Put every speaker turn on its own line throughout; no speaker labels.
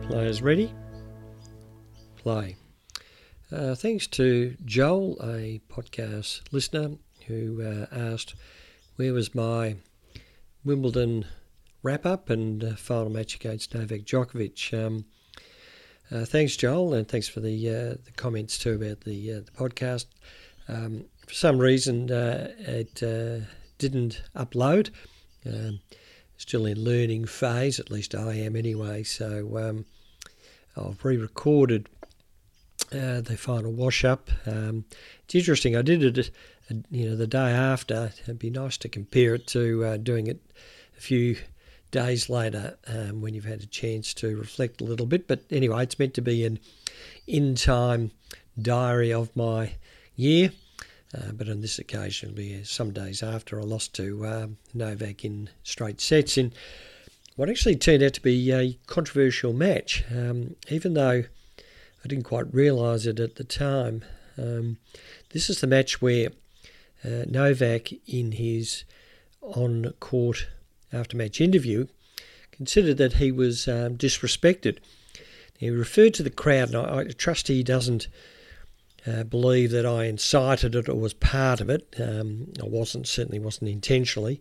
Players ready? Play. Thanks to Joel, a podcast listener, who asked where was my Wimbledon wrap-up and final match against Novak Djokovic. Thanks, Joel, and thanks for the comments too about the podcast. For some reason, it didn't upload. Still in learning phase, at least I am anyway, so I've re-recorded the final wash-up. It's interesting, I did it the day after. It'd be nice to compare it to doing it a few days later when you've had a chance to reflect a little bit. But anyway, it's meant to be an in-time diary of my year. But on this occasion, it'll be some days after I lost to Novak in straight sets in what actually turned out to be a controversial match, even though I didn't quite realise it at the time. This is the match where Novak, in his on-court after-match interview, considered that he was disrespected. He referred to the crowd, and I trust he doesn't believe that I incited it or was part of it. I certainly wasn't intentionally.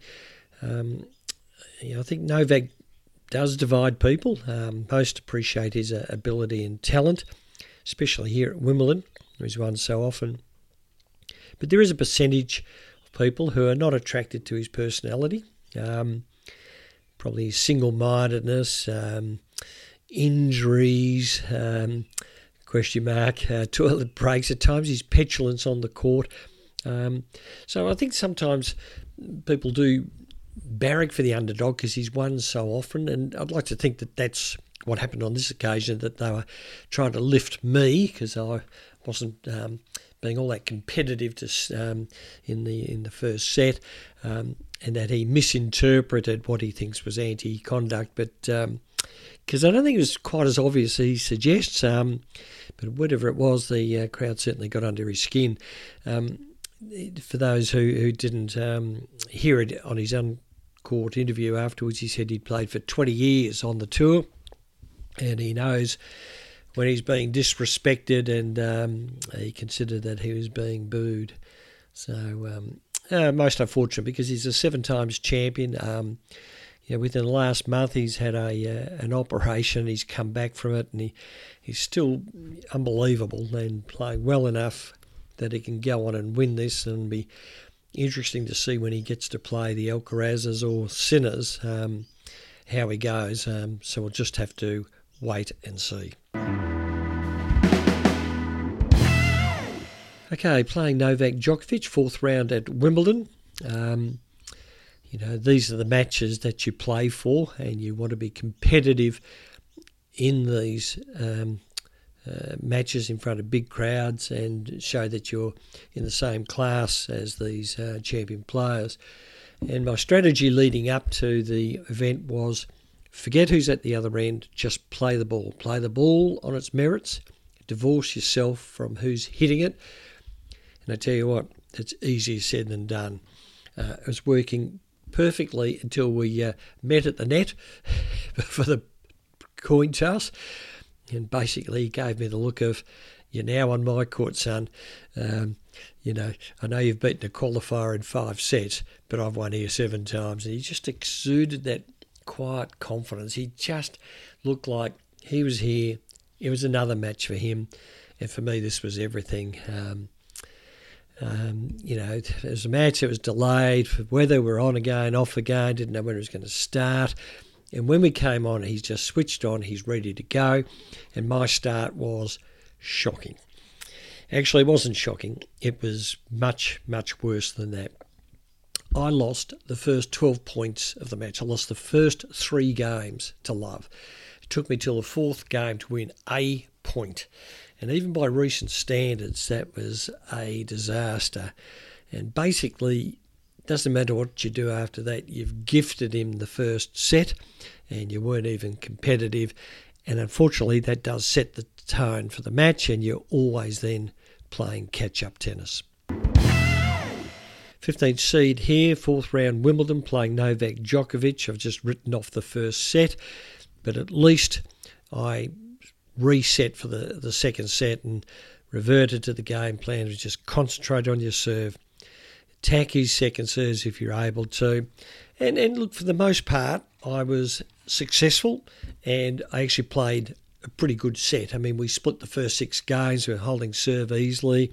I think Novak does divide people. Most appreciate his ability and talent, especially here at Wimbledon, where he's won so often. But there is a percentage of people who are not attracted to his personality. Probably his single-mindedness, injuries, question mark, toilet breaks at times, his petulance on the court. So I think sometimes people do barrack for the underdog because he's won so often, and I'd like to think that that's what happened on this occasion, that they were trying to lift me because I wasn't being all that competitive in the first set, and that he misinterpreted what he thinks was anti-conduct, but because I don't think it was quite as obvious as he suggests, but whatever it was, the crowd certainly got under his skin. For those who didn't hear it on his on-court interview afterwards, he said he'd played for 20 years on the tour, and he knows when he's being disrespected, and he considered that he was being booed. So most unfortunate, because he's a 7 times champion. Within the last month, he's had an operation. He's come back from it, and he's still unbelievable and playing well enough that he can go on and win this. And be interesting to see when he gets to play the Alcarazes or Sinners, how he goes. So we'll just have to wait and see. Okay, playing Novak Djokovic, 4th round at Wimbledon. These are the matches that you play for, and you want to be competitive in these matches in front of big crowds and show that you're in the same class as these champion players. And my strategy leading up to the event was forget who's at the other end, just play the ball. Play the ball on its merits, divorce yourself from who's hitting it. And I tell you what, it's easier said than done. It was working perfectly until we met at the net for the coin toss, and basically he gave me the look of, "You're now on my court, son. I know you've beaten a qualifier in 5 sets, but I've won here 7 times." And he just exuded that quiet confidence. He just looked like he was here. It was another match for him, and for me this was everything. It was a match that was delayed, whether we're on again, off again, didn't know when it was going to start. And when we came on, he's just switched on, he's ready to go. And my start was shocking. Actually, it wasn't shocking. It was much, much worse than that. I lost the first 12 points of the match. I lost the first 3 games to love. It took me till the 4th game to win a point. And even by recent standards, that was a disaster. And basically, it doesn't matter what you do after that. You've gifted him the first set, and you weren't even competitive. And unfortunately, that does set the tone for the match, and you're always then playing catch-up tennis. 15th seed here, 4th round Wimbledon, playing Novak Djokovic. I've just written off the first set, but at least I reset for the second set and reverted to the game plan to just concentrate on your serve, attack his second serves if you're able to. And look, for the most part, I was successful, and I actually played a pretty good set. I mean, we split the first 6 games. We were holding serve easily.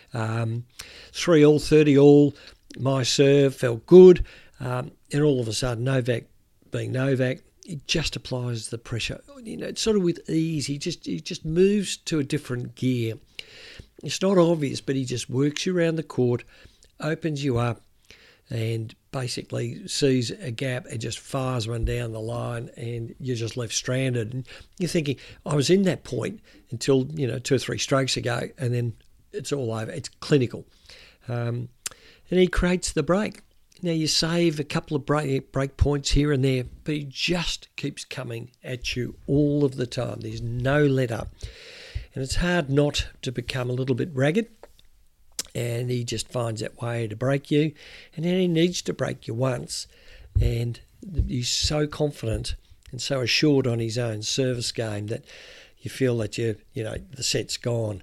3-all, 30-all. My serve felt good. And all of a sudden, Novak being Novak, he just applies the pressure. It's sort of with ease. He just moves to a different gear. It's not obvious, but he just works you around the court, opens you up, and basically sees a gap and just fires one down the line, and you're just left stranded. And you're thinking, I was in that point until 2 or 3 strokes ago, and then it's all over. It's clinical. And he creates the break. Now, you save a couple of break points here and there, but he just keeps coming at you all of the time. There's no let up. And it's hard not to become a little bit ragged. And he just finds that way to break you. And then he needs to break you once. And he's so confident and so assured on his own service game that you feel that the set's gone.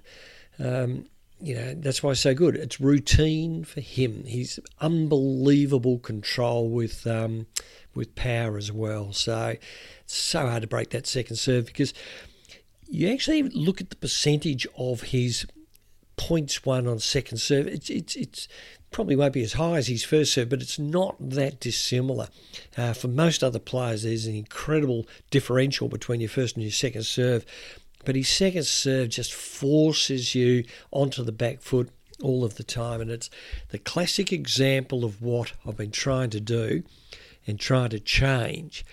That's why it's so good. It's routine for him. He's unbelievable control with power as well. So it's so hard to break that second serve, because you actually look at the percentage of his points won on second serve. It's probably won't be as high as his first serve, but it's not that dissimilar. For most other players, there's an incredible differential between your first and your second serve. But his second serve just forces you onto the back foot all of the time. And it's the classic example of what I've been trying to do and trying to change.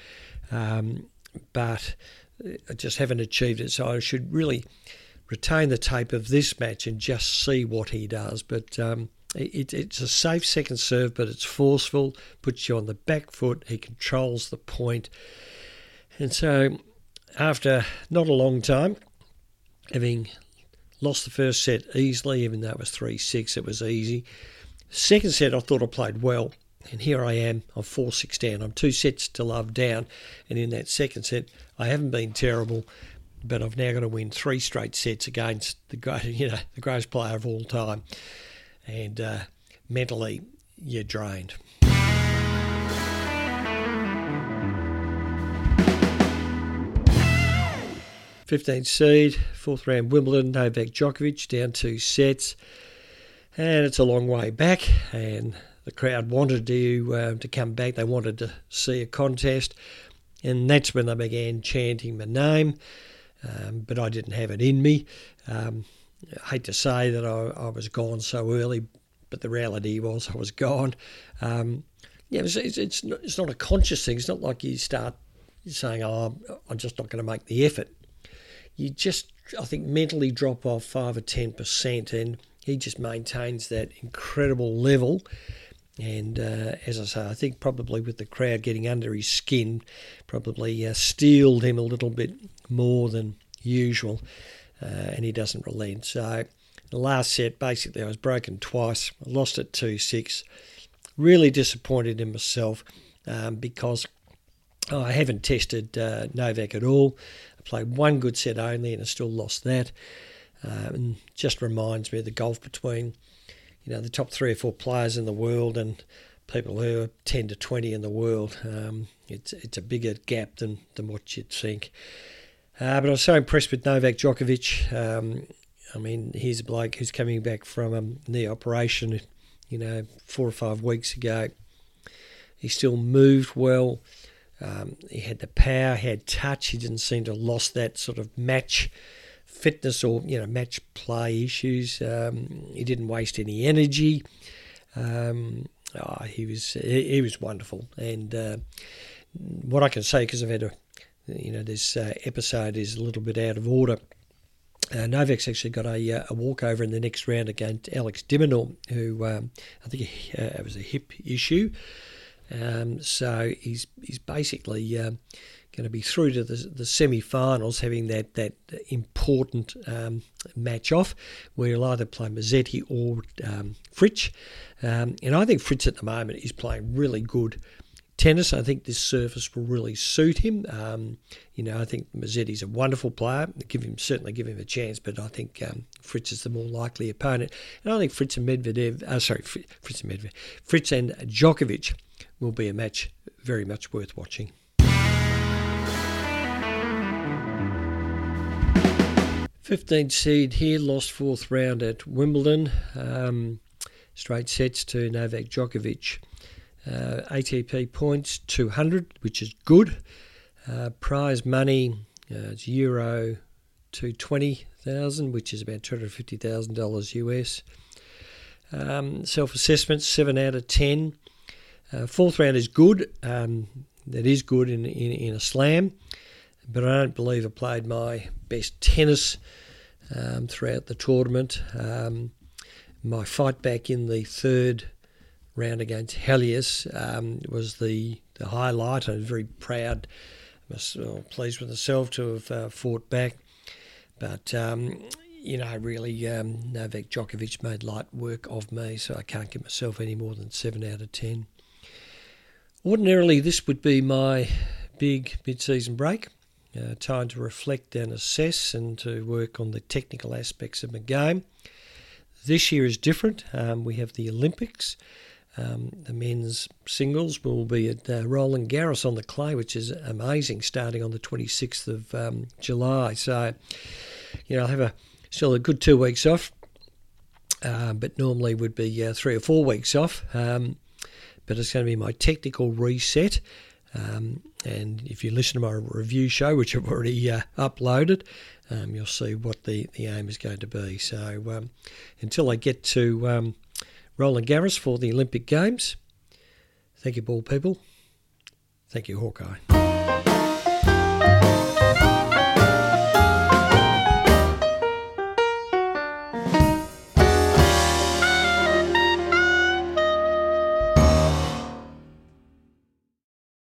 But I just haven't achieved it. So I should really retain the tape of this match and just see what he does. But it's a safe second serve, but it's forceful, puts you on the back foot. He controls the point. And so after not a long time, having lost the first set easily, even though it was 3-6, it was easy. Second set, I thought I played well. And here I am, I'm 4-6 down. I'm 2 sets to love down. And in that second set, I haven't been terrible, but I've now got to win 3 straight sets against the greatest player of all time. And mentally, you're drained. 15th seed, 4th round Wimbledon, Novak Djokovic, down 2 sets. And it's a long way back, and the crowd wanted to come back. They wanted to see a contest, and that's when they began chanting my name, but I didn't have it in me. I hate to say that I was gone so early, but the reality was I was gone. It's not a conscious thing. It's not like you start saying, I'm just not going to make the effort. You just, I think, mentally drop off 5 or 10%, and he just maintains that incredible level. And as I say, I think probably with the crowd getting under his skin, probably steeled him a little bit more than usual, and he doesn't relent. So the last set, basically, I was broken twice. I lost at 2-6. Really disappointed in myself because I haven't tested Novak at all. I played 1 good set only, and I still lost that. And just reminds me of the gulf between, the top 3 or 4 players in the world and people who are 10 to 20 in the world. It's a bigger gap than what you'd think. But I was so impressed with Novak Djokovic. Here's a bloke who's coming back from a knee operation, 4 or 5 weeks ago. He still moved well. He had the power, he had touch. He didn't seem to have lost that sort of match fitness or match play issues. He didn't waste any energy. He was wonderful. And what I can say, because I've had this episode is a little bit out of order. Novak's actually got a walkover in the next round against Alex de Minaur, who I think it was a hip issue. So he's basically going to be through to the semi-finals, having that important match off, where he'll either play Musetti or Fritsch. And I think Fritsch at the moment is playing really good tennis. I think this surface will really suit him. I think Mazzetti's a wonderful player. Certainly give him a chance, but I think Fritz is the more likely opponent. And I think Fritz and Djokovic will be a match very much worth watching. '15th seed here, lost fourth round at Wimbledon. Straight sets to Novak Djokovic. ATP points 200, which is good. Prize money, it's Euro 220,000, which is about $250,000 US. Self-assessment 7 out of 10. Fourth round is good. That is good in a slam, but I don't believe I played my best tennis throughout the tournament. My fight back in the third round against Helios was the highlight. I was very proud, pleased with myself to have fought back. But, really Novak Djokovic made light work of me, so I can't give myself any more than 7 out of 10. Ordinarily, this would be my big mid-season break. Time to reflect and assess and to work on the technical aspects of my game. This year is different. We have the Olympics. The men's singles will be at Roland Garros on the clay, which is amazing, starting on the 26th of July. So, I'll have still a good 2 weeks off, but normally would be 3 or 4 weeks off. But it's going to be my technical reset. And if you listen to my review show, which I've already uploaded, you'll see what the aim is going to be. So until I get to Roland Garros for the Olympic Games, thank you, ball people. Thank you, Hawkeye.